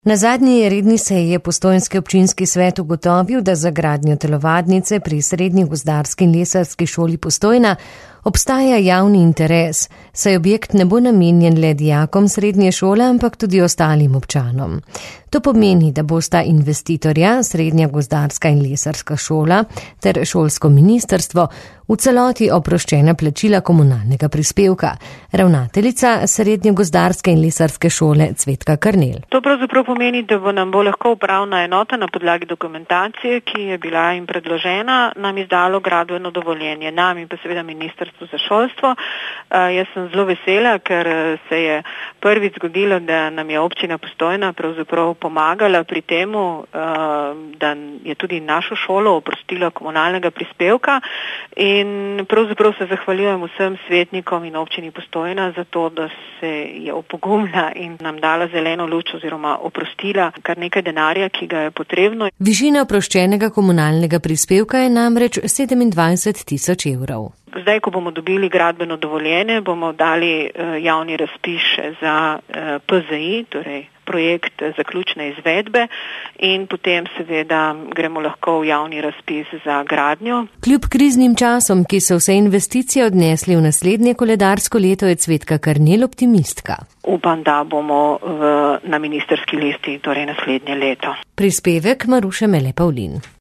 Na zadnji redni seji je postojnski občinski svet ugotovil, da za gradnjo telovadnice pri Srednji gozdarski in lesarski šoli Postojna obstaja javni interes, saj objekt ne bo namenjen le dijakom srednje šole, ampak tudi ostalim občanom. To pomeni, da bosta investitorja, Srednja gozdarska in lesarska šola ter šolsko ministrstvo v celoti oproščena plačila komunalnega prispevka. Ravnateljica Srednje gozdarske in lesarske šole Cvetka Karnel. To pravzaprav pomeni, da nam bo lahko upravna enota na podlagi dokumentacije, ki je bila jim predložena, nam izdalo gradbeno dovoljenje, nam in pa seveda ministrstvo za šolstvo. Jaz sem zelo vesela, ker se je prvič zgodilo, da nam je občina Postojna pravzaprav pomagala pri temu, da je tudi našo šolo oprostila komunalnega prispevka, in pravzaprav se zahvaljujem vsem svetnikom in občini Postojna za to, da se je opogumila in nam dala zeleno luč oziroma oprostila kar nekaj denarja, ki ga je potrebno. Višina oproščenega komunalnega prispevka je namreč 27.000 evrov. Zdaj, ko bomo dobili gradbeno dovoljenje, bomo dali javni razpis za PZI, torej projekt zaključne izvedbe, in potem seveda gremo lahko v javni razpis za gradnjo. Kljub kriznim časom, ki so vse investicije odnesli v naslednje koledarsko leto, je Cvetka Karnel optimistka. Upam, da bomo na ministrski listi, torej naslednje leto. Prispevek Maruše Mele Pavlin.